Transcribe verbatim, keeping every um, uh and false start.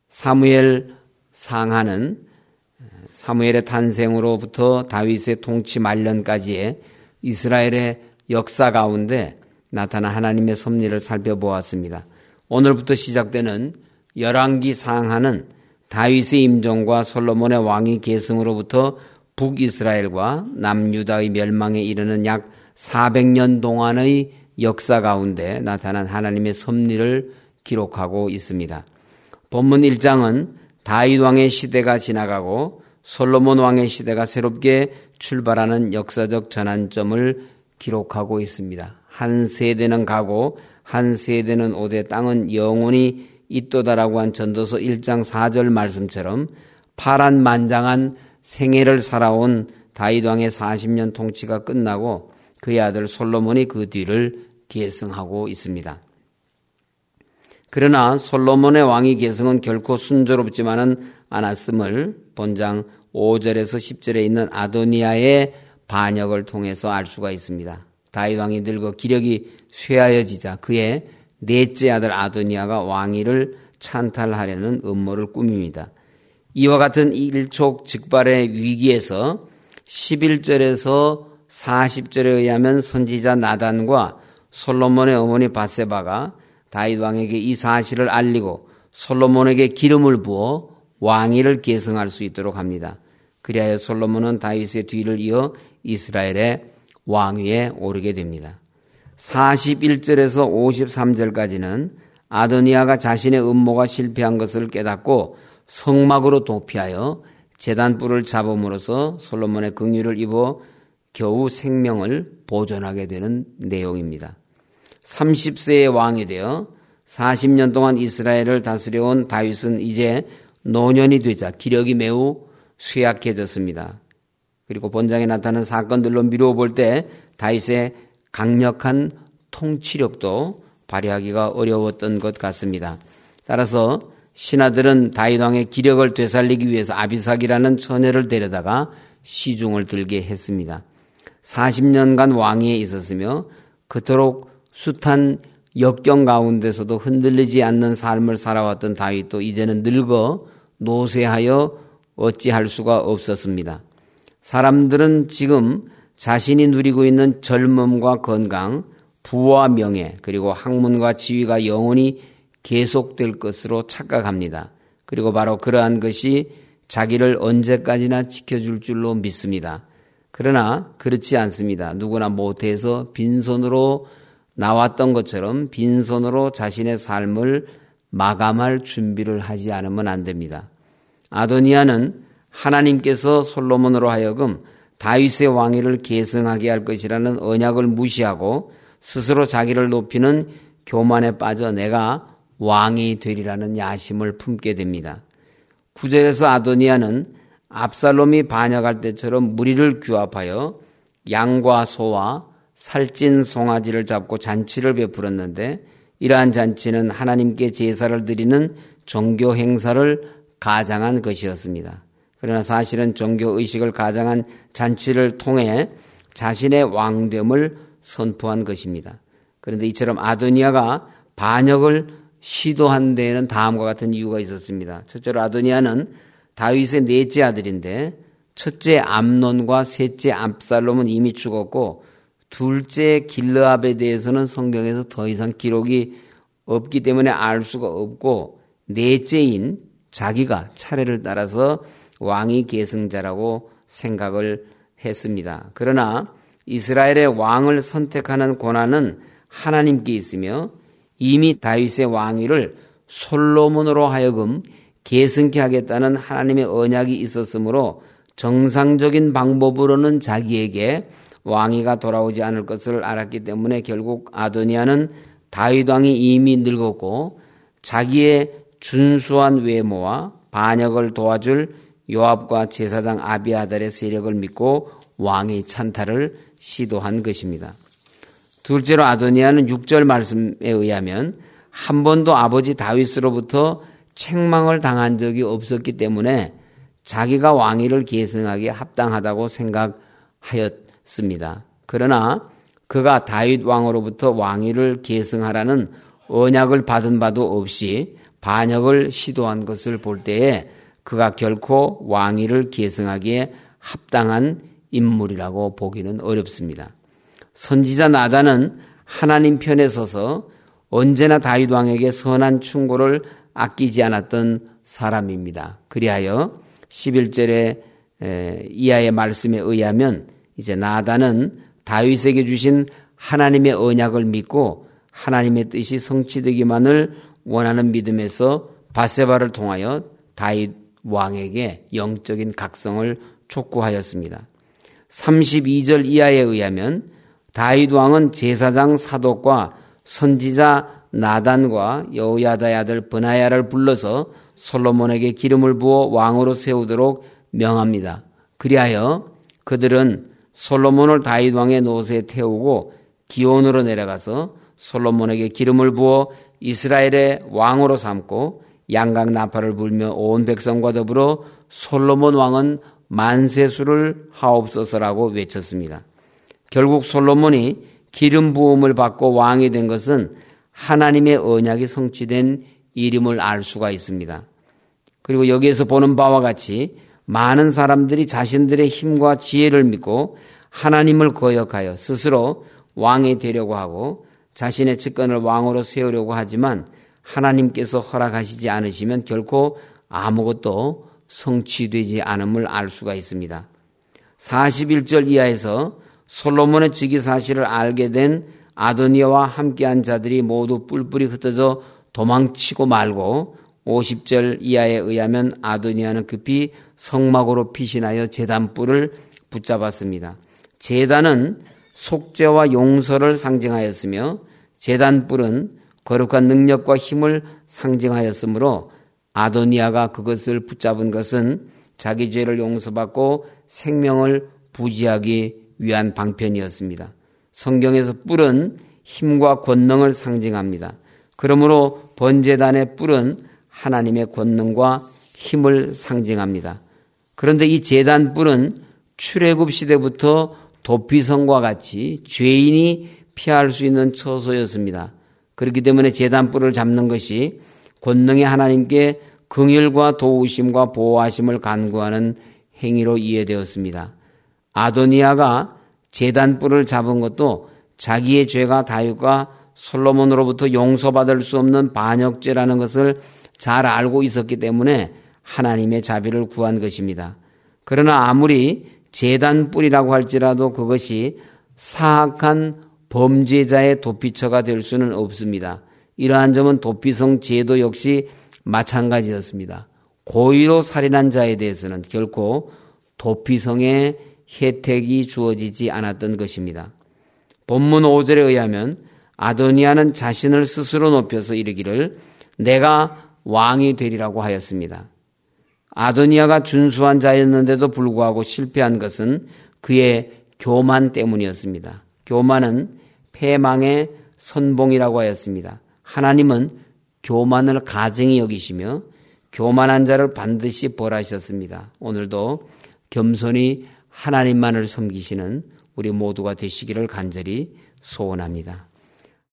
사무엘 상하는 사무엘의 탄생으로부터 다윗의 통치 말년까지의 이스라엘의 역사 가운데 나타난 하나님의 섭리를 살펴보았습니다. 오늘부터 시작되는 열왕기 상하는 다윗의 임종과 솔로몬의 왕위 계승으로부터 북이스라엘과 남유다의 멸망에 이르는 약 사백 년 동안의 역사 가운데 나타난 하나님의 섭리를 기록하고 있습니다. 본문 일 장은 다윗 왕의 시대가 지나가고 솔로몬 왕의 시대가 새롭게 출발하는 역사적 전환점을 기록하고 있습니다. 한 세대는 가고 한 세대는 오되 땅은 영원히 있도다라고 한 전도서 일 장 사 절 말씀처럼 파란만장한 생애를 살아온 다윗 왕의 사십 년 통치가 끝나고 그의 아들 솔로몬이 그 뒤를 계승하고 있습니다. 그러나 솔로몬의 왕위 계승은 결코 순조롭지만은 않았음을 본장 오 절에서 십 절에 있는 아도니아의 반역을 통해서 알 수가 있습니다. 다윗 왕이 늙어 기력이 쇠하여지자 그의 넷째 아들 아도니아가 왕위를 찬탈하려는 음모를 꾸밉니다. 이와 같은 일촉즉발의 위기에서 십일 절에서 사십 절에 의하면 선지자 나단과 솔로몬의 어머니 밧세바가 다윗 왕에게 이 사실을 알리고 솔로몬에게 기름을 부어 왕위를 계승할 수 있도록 합니다. 그리하여 솔로몬은 다윗의 뒤를 이어 이스라엘의 왕위에 오르게 됩니다. 사십일 절에서 오십삼 절까지는 아도니아가 자신의 음모가 실패한 것을 깨닫고 성막으로 도피하여 제단불을 잡음으로써 솔로몬의 긍휼을 입어 겨우 생명을 보존하게 되는 내용입니다. 삼십 세의 왕이 되어 사십 년 동안 이스라엘을 다스려온 다윗은 이제 노년이 되자 기력이 매우 쇠약해졌습니다. 그리고 본장에 나타난 사건들로 미루어 볼 때 다윗의 강력한 통치력도 발휘하기가 어려웠던 것 같습니다. 따라서 신하들은 다윗 왕의 기력을 되살리기 위해서 아비삭이라는 처녀를 데려다가 시중을 들게 했습니다. 사십 년간 왕위에 있었으며 그토록 숱한 역경 가운데서도 흔들리지 않는 삶을 살아왔던 다윗도 이제는 늙어 노쇠하여 어찌할 수가 없었습니다. 사람들은 지금 자신이 누리고 있는 젊음과 건강, 부와 명예, 그리고 학문과 지위가 영원히 계속될 것으로 착각합니다. 그리고 바로 그러한 것이 자기를 언제까지나 지켜줄 줄로 믿습니다. 그러나 그렇지 않습니다. 누구나 모태에서 빈손으로 나왔던 것처럼 빈손으로 자신의 삶을 마감할 준비를 하지 않으면 안 됩니다. 아도니아는 하나님께서 솔로몬으로 하여금 다윗의 왕위를 계승하게 할 것이라는 언약을 무시하고 스스로 자기를 높이는 교만에 빠져 내가 왕이 되리라는 야심을 품게 됩니다. 구 절에서 아도니아는 압살롬이 반역할 때처럼 무리를 규합하여 양과 소와 살찐 송아지를 잡고 잔치를 베풀었는데 이러한 잔치는 하나님께 제사를 드리는 종교 행사를 가장한 것이었습니다. 그러나 사실은 종교의식을 가장한 잔치를 통해 자신의 왕됨을 선포한 것입니다. 그런데 이처럼 아도니아가 반역을 시도한 데에는 다음과 같은 이유가 있었습니다. 첫째로 아도니아는 다윗의 넷째 아들인데 첫째 암논과 셋째 압살롬은 이미 죽었고 둘째 길르압에 대해서는 성경에서 더 이상 기록이 없기 때문에 알 수가 없고 넷째인 자기가 차례를 따라서 왕위 계승자라고 생각을 했습니다. 그러나 이스라엘의 왕을 선택하는 권한은 하나님께 있으며 이미 다윗의 왕위를 솔로몬으로 하여금 계승케 하겠다는 하나님의 언약이 있었으므로 정상적인 방법으로는 자기에게 왕위가 돌아오지 않을 것을 알았기 때문에 결국 아도니아는 다윗 왕이 이미 늙었고 자기의 준수한 외모와 반역을 도와줄 요압과 제사장 아비아달의 세력을 믿고 왕위 찬탈을 시도한 것입니다. 둘째로 아도니아는 육 절 말씀에 의하면 한 번도 아버지 다윗으로부터 책망을 당한 적이 없었기 때문에 자기가 왕위를 계승하기에 합당하다고 생각하였습니다. 그러나 그가 다윗 왕으로부터 왕위를 계승하라는 언약을 받은 바도 없이 반역을 시도한 것을 볼 때에 그가 결코 왕위를 계승하기에 합당한 인물이라고 보기는 어렵습니다. 선지자 나단은 하나님 편에 서서 언제나 다윗 왕에게 선한 충고를 아끼지 않았던 사람입니다. 그리하여 십일 절에 이하의 말씀에 의하면 이제 나단은 다윗에게 주신 하나님의 언약을 믿고 하나님의 뜻이 성취되기만을 원하는 믿음에서 밧세바를 통하여 다윗 왕에게 영적인 각성을 촉구하였습니다. 삼십이 절 이하에 의하면 다윗 왕은 제사장 사독과 선지자 나단과 여호야다의 아들 브나야를 불러서 솔로몬에게 기름을 부어 왕으로 세우도록 명합니다. 그리하여 그들은 솔로몬을 다윗 왕의 노새에 태우고 기온으로 내려가서 솔로몬에게 기름을 부어 이스라엘의 왕으로 삼고 양각 나팔을 불며 온 백성과 더불어 솔로몬 왕은 만세수를 하옵소서라고 외쳤습니다. 결국 솔로몬이 기름 부음을 받고 왕이 된 것은 하나님의 언약이 성취된 일임을 알 수가 있습니다. 그리고 여기에서 보는 바와 같이 많은 사람들이 자신들의 힘과 지혜를 믿고 하나님을 거역하여 스스로 왕이 되려고 하고 자신의 측근을 왕으로 세우려고 하지만 하나님께서 허락하시지 않으시면 결코 아무것도 성취되지 않음을 알 수가 있습니다. 사십일 절 이하에서 솔로몬의 즉위 사실을 알게 된 아도니아와 함께한 자들이 모두 뿔뿔이 흩어져 도망치고 말고 오십 절 이하에 의하면 아도니아는 급히 성막으로 피신하여 제단뿔을 붙잡았습니다. 제단은 속죄와 용서를 상징하였으며 제단뿔은 거룩한 능력과 힘을 상징하였으므로 아도니아가 그것을 붙잡은 것은 자기 죄를 용서받고 생명을 부지하기 위한 방편이었습니다. 성경에서 뿔은 힘과 권능을 상징합니다. 그러므로 번제단의 뿔은 하나님의 권능과 힘을 상징합니다. 그런데 이 제단 뿔은 출애굽 시대부터 도피성과 같이 죄인이 피할 수 있는 처소였습니다. 그렇기 때문에 제단 뿔을 잡는 것이 권능의 하나님께 긍휼과 도우심과 보호하심을 간구하는 행위로 이해되었습니다. 아도니아가 제단 뿔을 잡은 것도 자기의 죄가 다윗과 솔로몬으로부터 용서받을 수 없는 반역죄라는 것을 잘 알고 있었기 때문에 하나님의 자비를 구한 것입니다. 그러나 아무리 제단 뿔이라고 할지라도 그것이 사악한 범죄자의 도피처가 될 수는 없습니다. 이러한 점은 도피성 제도 역시 마찬가지였습니다. 고의로 살인한 자에 대해서는 결코 도피성의 혜택이 주어지지 않았던 것입니다. 본문 오 절에 의하면 아도니아는 자신을 스스로 높여서 이르기를 내가 왕이 되리라고 하였습니다. 아도니아가 준수한 자였는데도 불구하고 실패한 것은 그의 교만 때문이었습니다. 교만은 패망의 선봉이라고 하였습니다. 하나님은 교만을 가증히 여기시며 교만한 자를 반드시 벌하셨습니다. 오늘도 겸손히 하나님만을 섬기시는 우리 모두가 되시기를 간절히 소원합니다.